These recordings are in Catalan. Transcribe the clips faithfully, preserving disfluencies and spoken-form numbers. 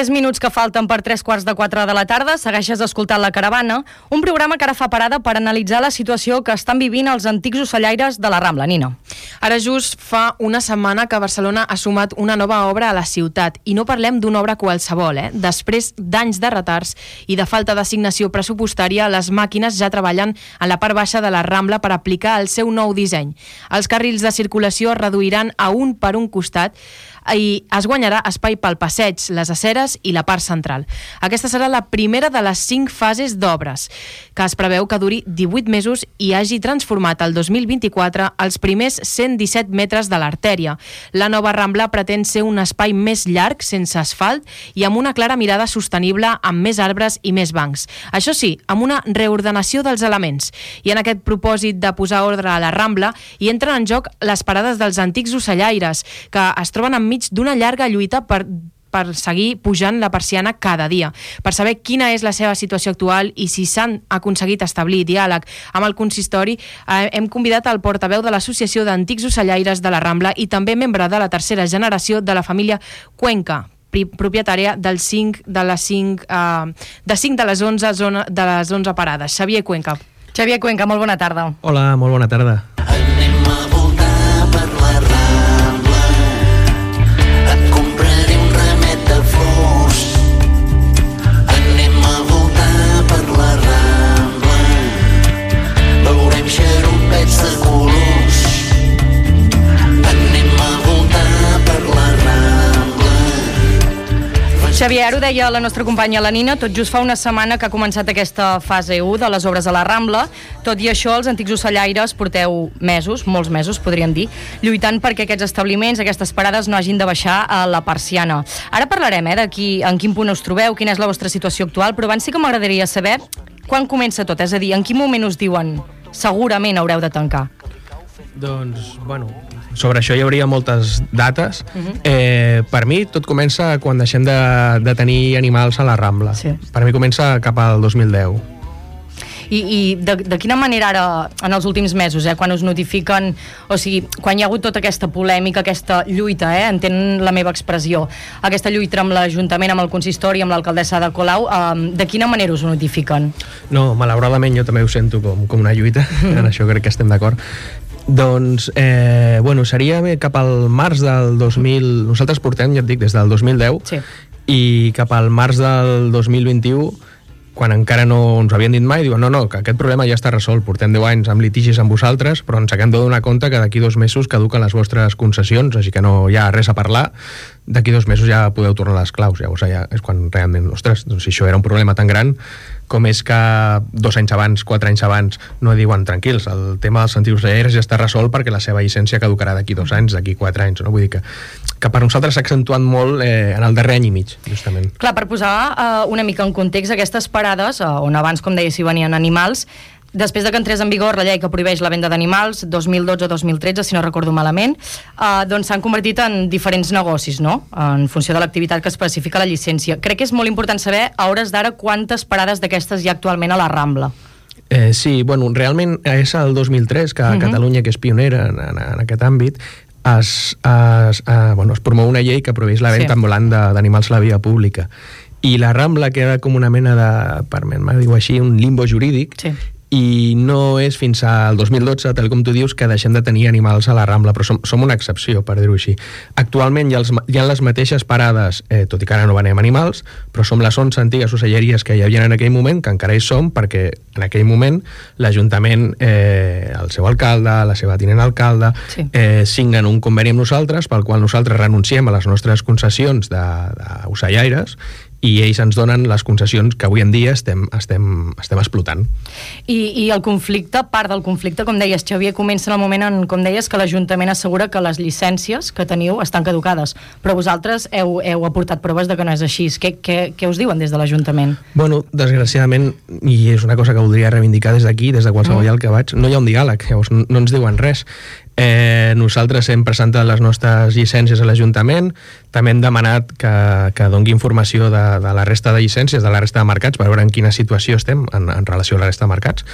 Tres minuts que falten per tres quarts de quatre de la tarda, segueixes escoltant La Caravana, un programa que ara fa parada per analitzar la situació que estan vivint els antics ocellaires de la Rambla. Nina. Ara just fa una setmana que Barcelona ha sumat una nova obra a la ciutat, i no parlem d'una obra qualsevol, eh? Després d'anys de retards i de falta d'assignació pressupostària, les màquines ja treballen a la part baixa de la Rambla per aplicar el seu nou disseny. Els carrils de circulació es reduiran a un per un costat i es guanyarà espai pel passeig, les aceres i la part central. Aquesta serà la primera de les cinc fases d'obres, que es preveu que duri divuit mesos i hagi transformat el dos mil vint-i-quatre els primers cent disset metres de l'artèria. La nova Rambla pretén ser un espai més llarg, sense asfalt i amb una clara mirada sostenible, amb més arbres i més bancs. Això sí, amb una reordenació dels elements. I en aquest propòsit de posar ordre a la Rambla hi entren en joc les parades dels antics ocellaires, que es troben enmig d'una llarga lluita per per seguir pujant la persiana cada dia. Per saber quina és la seva situació actual i si s'han aconseguit establir diàleg amb el consistori, eh, hem convidat el portaveu de l'Associació d'Antics Ocellaires de la Rambla i també membre de la tercera generació de la família Cuenca, propietària del cinc de les cinc eh, de cinc de les onze zona, de les onze parades. Xavier Cuenca. Xavier Cuenca, molt bona tarda. Hola, molt bona tarda. Anem a voltar per la Rambla, et compraré un ramet de flors. Anem a voltar per la Rambla, veurem xarupets de colors. Anem a voltar per la Rambla. Xavier, ara ho deia la nostra companya la Nina, tot just fa una setmana que ha començat aquesta fase u de les obres a la Rambla. Tot i això, els antics ocellaires porteu mesos, molts mesos, podríem dir, lluitant perquè aquests establiments, aquestes parades, no hagin de baixar a la persiana. Ara parlarem eh, d'aquí, en quin punt us trobeu, quina és la vostra situació actual, però abans sí que m'agradaria saber quan comença tot, és a dir, en quin moment us diuen segurament haureu de tancar. Doncs, bueno, sobre això hi hauria moltes dates. Uh-huh. eh, per mi tot comença quan deixem de, de tenir animals a la Rambla. Sí. Per mi comença cap al dos mil deu. I, i de, de quina manera ara, en els últims mesos, eh, quan us notifiquen, o sigui, quan hi ha hagut tota aquesta polèmica, aquesta lluita, eh, entenc la meva expressió, aquesta lluita amb l'Ajuntament, amb el consistori, amb l'alcaldessa de Colau, eh, de quina manera us ho notifiquen? No, malauradament jo també ho sento com, com una lluita, en això crec que estem d'acord. Doncs, eh, bueno, seria cap al març del dos mil... Nosaltres portem, ja et dic, des del dos mil deu, sí. I cap al març del dos mil vint-i-u, quan encara no ens ho havien dit mai, diuen no, no, que aquest problema ja està resolt, portem deu anys amb litigis amb vosaltres, però ens acabem de donar compte que d'aquí dos mesos caduquen les vostres concessions, així que no hi ha res a parlar, d'aquí dos mesos ja podeu tornar les claus. Llavors ja és quan realment, ostres, doncs si això era un problema tan gran, com és que dos anys abans, quatre anys abans, no diuen tranquils, el tema dels antics ocellaires ja està resolt perquè la seva llicència caducarà d'aquí dos anys, d'aquí quatre anys, no? Vull dir que, que per nosaltres s'ha accentuat molt eh, en el darrer any i mig, justament. Clar, per posar eh, una mica en context aquestes parades, eh, on abans, com deia, s'hi venien animals, després de que entrés en vigor la llei que prohibeix la venda d'animals, dos mil dotze dos mil tretze, si no recordo malament, eh, doncs s'han convertit en diferents negocis, no?, en funció de l'activitat que especifica la llicència. Crec que és molt important saber, a hores d'ara, quantes parades d'aquestes hi ha actualment a la Rambla. Eh, sí, bueno, realment és el dos mil tres que uh-huh. Catalunya, que és pionera en, en, en aquest àmbit, es, es, eh, bueno, es promou una llei que prohibeix la venda sí. ambulant d'animals a la via pública. I la Rambla queda com una mena de, permet-me dir-ho així, un limbo jurídic, sí. I no és fins al dos mil dotze, tal com tu dius, que deixem de tenir animals a la Rambla, però som, som una excepció, per dir-ho així. Actualment hi ha, els, hi ha les mateixes parades, eh, tot i que ara no venem animals, però som les onze antigues ocelleries que hi havia en aquell moment, que encara hi som, perquè en aquell moment l'Ajuntament, eh, el seu alcalde, la seva tinent alcalde, sí. eh, signen un conveni amb nosaltres, pel qual nosaltres renunciem a les nostres concessions d'ocellaires, i ells ens donen les concessions que avui en dia estem, estem, estem explotant. I, I el conflicte, part del conflicte, com deies, Xavier, comença en el moment en, com deies, que l'Ajuntament assegura que les llicències que teniu estan caducades, però vosaltres heu, heu aportat proves de que no és així. Què, què, què us diuen des de l'Ajuntament? Bueno, desgraciadament, i és una cosa que voldria reivindicar des d'aquí, des de qualsevol mm. lloc que vaig, no hi ha un diàleg, llavors no ens diuen res. Eh, nosaltres hem presentat les nostres llicències a l'Ajuntament, també hem demanat que, que doni informació de, de la resta de llicències, de la resta de mercats, per veure en quina situació estem en, en relació a la resta de mercats,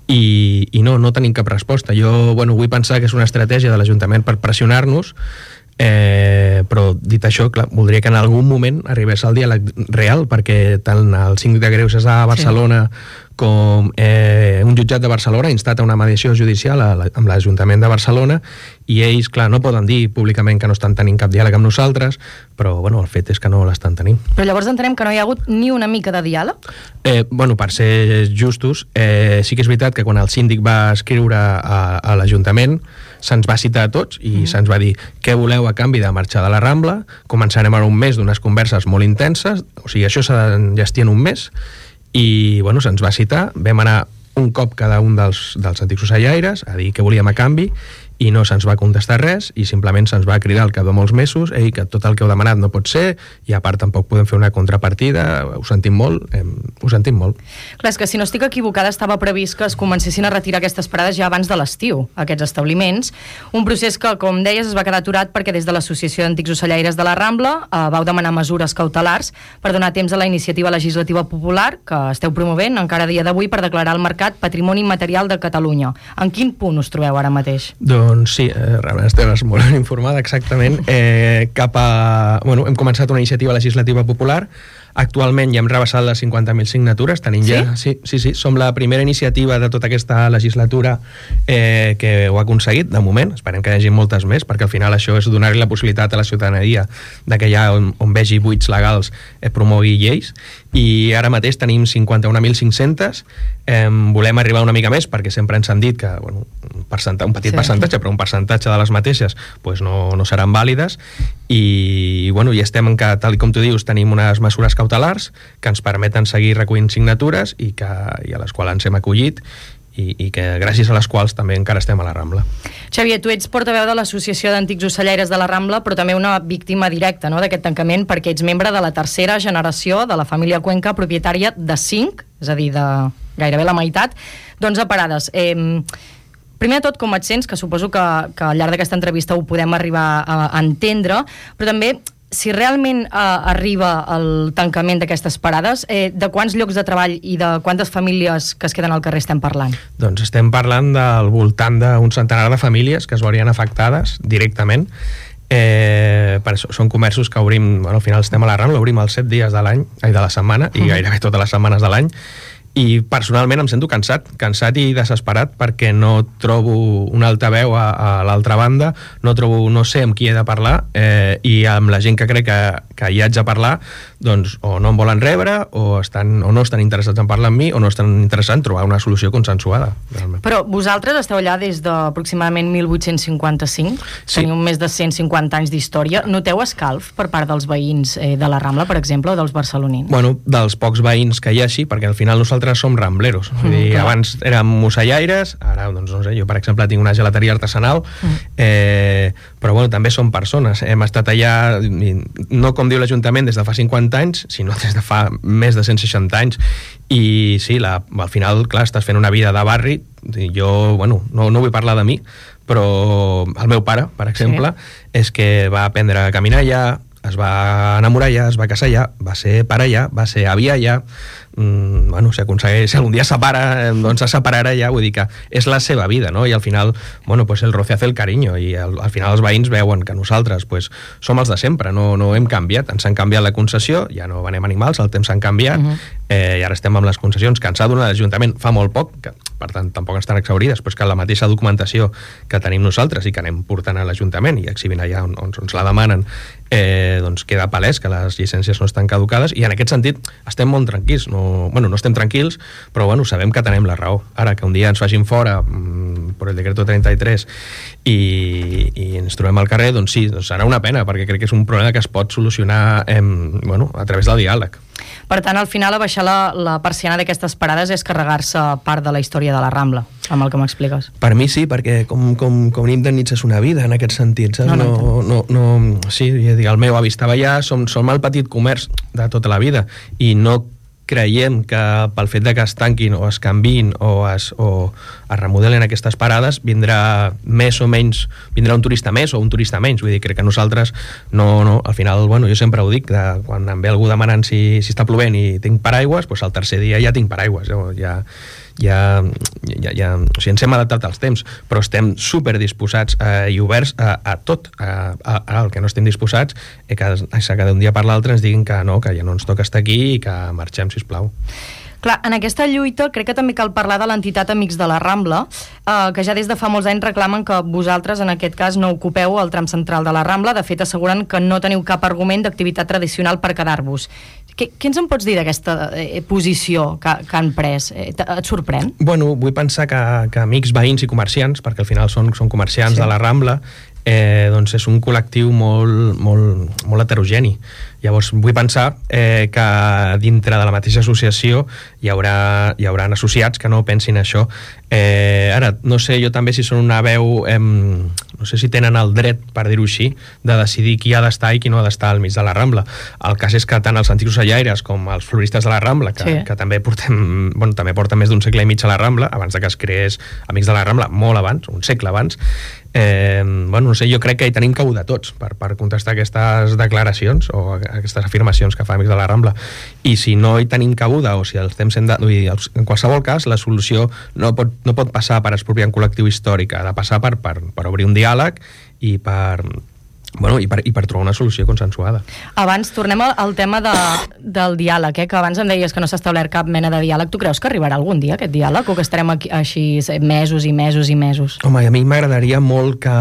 i, i no, no tenim cap resposta. Jo, bueno, vull pensar que és una estratègia de l'Ajuntament per pressionar-nos, Eh, però dit això, clar, voldria que en algun moment arribés al diàleg real, perquè tant el síndic de Greuges a Barcelona sí. com eh, un jutjat de Barcelona ha instat a una mediació judicial a la, amb l'Ajuntament de Barcelona, i ells, clar, no poden dir públicament que no estan tenint cap diàleg amb nosaltres, però bueno, el fet és que no l'estan tenint. Però llavors entenem que no hi ha hagut ni una mica de diàleg? Eh, bueno, per ser justos, eh, sí que és veritat que quan el síndic va escriure a, a l'Ajuntament se'ns va citar a tots i mm. se'ns va dir què voleu a canvi de marxar de la Rambla, començarem ara un mes d'unes converses molt intenses, o sigui, això s'ha d'enllestir en un mes, i bueno, se'ns va citar, vam anar un cop cada un dels, dels antics ocellaires a dir què volíem a canvi, i no se'ns va contestar res, i simplement se'ns va cridar al cap de molts mesos ei, que tot el que heu demanat no pot ser, i a part tampoc podem fer una contrapartida, ho sentim molt, eh, ho sentim molt. Clar, és que si no estic equivocada estava previst que es comencessin a retirar aquestes parades ja abans de l'estiu, aquests establiments, un procés que, com deies, es va quedar aturat perquè des de l'Associació d'Antics Ocellaires de la Rambla eh, vau demanar mesures cautelars per donar temps a la iniciativa legislativa popular que esteu promovent encara a dia d'avui per declarar el mercat Patrimoni Immaterial de Catalunya. En quin punt us trobeu ara mateix? Doncs sí, eh, realment estàs molt ben informada, exactament. Eh, cap a... Bueno, hem començat una iniciativa legislativa popular. Actualment ja hem rebassat les cinquanta mil signatures, tenim sí? ja... Sí, sí, sí, som la primera iniciativa de tota aquesta legislatura eh, que ho ha aconseguit, de moment. Esperem que hi hagi moltes més, perquè al final això és donar-li la possibilitat a la ciutadania de que ja on, on vegi buits legals eh, promogui lleis, i ara mateix tenim cinquanta-un mil cinc-cents, eh, volem arribar una mica més, perquè sempre ens han dit que bueno, un, percentatge, un petit sí. percentatge, però un percentatge de les mateixes pues no, no seran vàlides, i bueno, i estem en que, tal com tu dius, tenim unes mesures cautelars que ens permeten seguir recollint signatures i, que, i a les quals ens hem acollit i, i que gràcies a les quals també encara estem a la Rambla. Xavier, tu ets portaveu de l'Associació d'Antics Ocellaires de la Rambla, però també una víctima directa no, d'aquest tancament, perquè ets membre de la tercera generació de la família Cuenca, propietària de cinc, és a dir, de gairebé la meitat, d'onze parades. Eh, primer de tot, com et sents, que suposo que, que al llarg d'aquesta entrevista ho podem arribar a, a entendre, però també si realment eh, arriba el tancament d'aquestes parades, eh, de quants llocs de treball i de quantes famílies que es queden al carrer estem parlant? Doncs estem parlant del voltant d'un centenar de famílies que es veurien afectades directament. Eh, per això, són comerços que obrim, bueno, al final estem a la Rambla, obrim els set dies de l'any, ai, de la setmana, i gairebé totes les setmanes de l'any, i personalment em sento cansat, cansat i desesperat perquè no trobo una altaveu a, a l'altra banda, no trobo, no sé amb qui he de parlar, eh, i amb la gent que crec que, que hi haig de parlar, doncs o no em volen rebre, o, estan, o no estan interessats en parlar amb mi, o no estan interessats en trobar una solució consensuada. Realment. Però vosaltres esteu allà des d'aproximadament mil vuit-cents cinquanta-cinc, sí. Teniu més de cent cinquanta anys d'història. Noteu escalf per part dels veïns eh, de la Rambla, per exemple, o dels barcelonins? Bueno, dels pocs veïns que hi ha, sí, perquè al final nosaltres som rambleros. Mm, Vull dir, abans érem ocellaires, ara, doncs, no sé, jo, per exemple, tinc una gelateria artesanal, mm. eh, però, bueno, també som persones. Hem estat allà, no com diu l'Ajuntament, des de fa cinquanta anys, sinó des de fa més de cent seixanta anys, i sí, la, al final, clar, estàs fent una vida de barri, i jo, bueno, no, no vull parlar de mi, però el meu pare, per exemple, sí. és que va aprendre a caminar allà, es va enamorar allà, es va casar allà, va ser pare allà, va ser avi allà, mm, bueno, si aconsegueix, si algun dia separa, doncs se separarà allà, vull dir que és la seva vida, no? I al final, bueno, pues el roce hace el cariño, i al, al final els veïns veuen que nosaltres, pues, som els de sempre, no, no hem canviat, ens han canviat la concessió, ja no venem animals, el temps s'han canviat, uh -huh. eh, i ara estem amb les concessions que ens ha donat l'Ajuntament fa molt poc, que per tant tampoc estan exhaurides, però és que la mateixa documentació que tenim nosaltres i que anem portant a l'Ajuntament i exhibint allà on, on ens la demanen, eh, doncs queda palès que les llicències no estan caducades, i en aquest sentit estem molt tranquils, no, bueno, no estem tranquils, però bueno, sabem que tenem la raó. Ara que un dia ens facin fora mm, per el decreto trenta i tres i, i ens trobem al carrer, doncs sí, doncs serà una pena, perquè crec que és un problema que es pot solucionar eh, bueno, a través del diàleg. Per tant, al final, abaixar la, la persiana d'aquestes parades és carregar-se part de la història de la Rambla, amb el que m'expliques. Per mi sí, perquè com, com, com indemnitzes una vida en aquest sentit, saps? No, no, no, no, no, sí, el meu avi estava allà, som, som el petit comerç de tota la vida, i no creiem que pel fet de que es tanquin o es canviïn o es, o es remodelen aquestes parades vindrà més o menys, vindrà un turista més o un turista menys, vull dir, crec que nosaltres no, no, al final, bueno, jo sempre ho dic, de, quan em ve algú demanant si, si està plovent i tinc paraigües, doncs el tercer dia ja tinc paraigües, ja, ja, ja, ja, o sigui, ens hem adaptat als temps, però estem superdisposats eh, i oberts a, a tot, a, a, a el que no estem disposats, i que, que d'un dia per l'altre ens diguin que no, que ja no ens toca estar aquí i que marxem, sisplau. Clar, en aquesta lluita crec que també cal parlar de l'entitat Amics de la Rambla, eh, que ja des de fa molts anys reclamen que vosaltres, en aquest cas, no ocupeu el tram central de la Rambla. De fet, asseguren que no teniu cap argument d'activitat tradicional per quedar-vos. Què, què ens en pots dir d'aquesta eh, posició que, que han pres? Eh, et sorprèn? Bueno, vull pensar que, que amics, veïns i comerciants, perquè al final són, són comerciants sí. de la Rambla, eh, doncs és un col·lectiu molt, molt, molt heterogeni. Llavors, vull pensar eh, que dintre de la mateixa associació hi haurà, hi haurà associats que no pensin això. Eh, ara, no sé jo també si són una veu, eh, no sé si tenen el dret, per dir-ho així, de decidir qui ha d'estar i qui no ha d'estar al mig de la Rambla. El cas és que tant els antics ocellaires com els floristes de la Rambla, que, sí. que també portem, bueno, també porten més d'un segle i mig a la Rambla, abans de que es creés Amics de la Rambla, molt abans, un segle abans, eh, bueno, no sé, jo crec que hi tenim cabuda tots per, per contestar aquestes declaracions o aquestes afirmacions que fa Amics de la Rambla, i si no hi tenim cabuda o si els temps hem de... En qualsevol cas, la solució no pot, no pot passar per expropiar un col·lectiu històric, ha de passar per, per, per obrir un diàleg i per... Bueno, i per, i per trobar una solució consensuada. Abans, tornem al, al tema de, del diàleg, eh? Que abans em deies que no s'ha establert cap mena de diàleg. Tu creus que arribarà algun dia aquest diàleg o que estarem aquí, així mesos i mesos i mesos? Home, a mi m'agradaria molt que...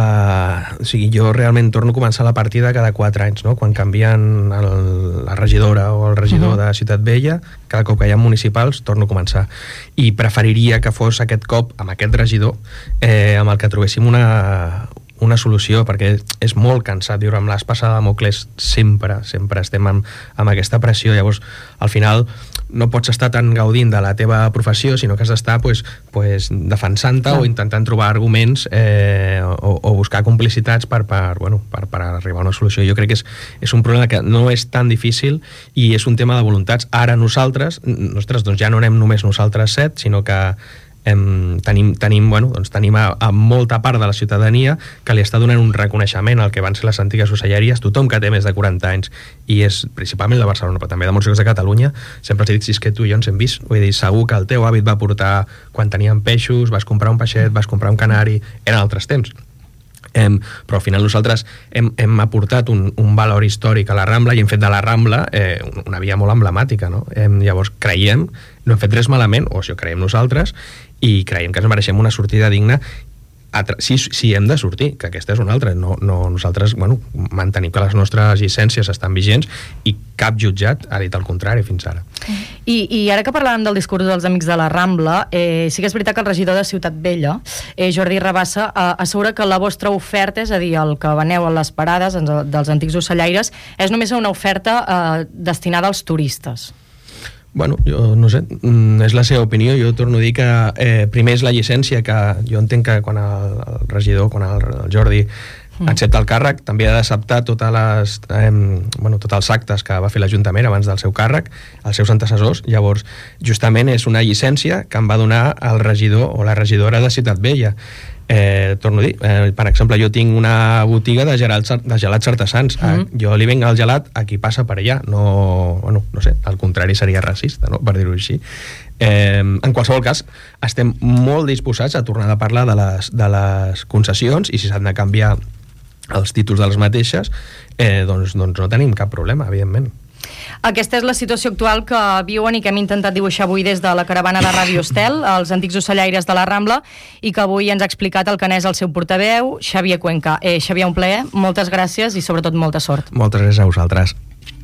O sigui, jo realment torno a començar la partida cada quatre anys, no? Quan canvien el, la regidora o el regidor uh-huh. de Ciutat Vella, cada cop que hi ha municipals, torno a començar. I preferiria que fos aquest cop, amb aquest regidor, eh, amb el que trobéssim una... una solució, perquè és molt cansat viure amb l'espasa de Damocles, sempre, sempre estem amb, amb aquesta pressió. Llavors, al final, no pots estar tan gaudint de la teva professió, sinó que has d'estar pues, pues, defensant-te o intentant trobar arguments eh, o, o buscar complicitats per, per, bueno, per, per arribar a una solució. Jo crec que és, és un problema que no és tan difícil i és un tema de voluntats. Ara nosaltres, nosaltres doncs ja no anem només nosaltres set, sinó que Em, tenim, tenim, bueno, doncs tenim a, a molta part de la ciutadania que li està donant un reconeixement al que van ser les antigues ocelleries. Tothom que té més de quaranta anys, i és principalment de Barcelona, però també de molts llocs de Catalunya, sempre els he dit, si és que tu i jo ens hem vist, vull dir, segur que el teu avi et va portar quan teníem peixos, vas comprar un peixet, vas comprar un canari, eren altres temps. Em, però al final nosaltres hem, hem aportat un, un valor històric a la Rambla i hem fet de la Rambla eh, una via molt emblemàtica, no? Em, llavors creiem, no hem fet res malament, o això creiem nosaltres, i creiem que ens mereixem una sortida digna si, si hem de sortir, que aquesta és una altra. No, no, nosaltres, bueno, mantenim que les nostres llicències estan vigents i cap jutjat ha dit el contrari fins ara. I, i ara que parlàvem del discurs dels Amics de la Rambla, eh, sí que és veritat que el regidor de Ciutat Vella, eh, Jordi Rabassa, eh, assegura que la vostra oferta, és a dir, el que veneu a les parades dels antics ocellaires, és només una oferta eh, destinada als turistes. Bueno, jo no sé, és la seva opinió. Jo torno a dir que eh, primer és la llicència, que jo entenc que quan el, el regidor, quan el, el Jordi accepta el càrrec, també ha d'acceptar totes les, eh, bueno, tots els actes que va fer l'Ajuntament abans del seu càrrec, els seus antecessors. Llavors, justament és una llicència que em va donar el regidor o la regidora de Ciutat Vella. Eh, torno a dir, eh, per exemple, jo tinc una botiga de gelats, de gelats artesans. Mm-hmm. eh, jo li venc el gelat a qui passa per allà. No, bueno, no sé, al contrari seria racista, no?, per dir-ho així. Eh, en qualsevol cas, estem molt disposats a tornar a parlar de les, de les concessions, i si s'han de canviar els títols de les mateixes, eh, doncs, doncs no tenim cap problema, evidentment. Aquesta és la situació actual que viuen i que hem intentat dibuixar avui des de la caravana de Ràdio Estel, els antics ocellaires de la Rambla, i que avui ens ha explicat el que n'és el seu portaveu, Xavier Cuenca. Eh, Xavier, un plaer, moltes gràcies i sobretot molta sort. Moltes gràcies a vosaltres.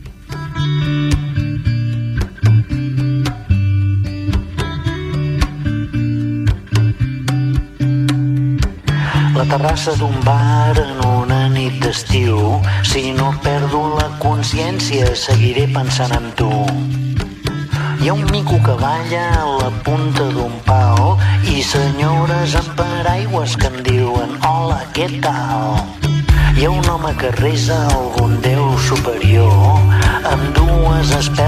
La terrassa d'un bar en una nit d'estiu. Si no perdo la consciència, seguiré pensant en tu. Hi ha un mico que balla a la punta d'un pal i senyores amb paraigües que em diuen hola, què tal? Hi ha un home que resa a algun déu superior amb dues espelmes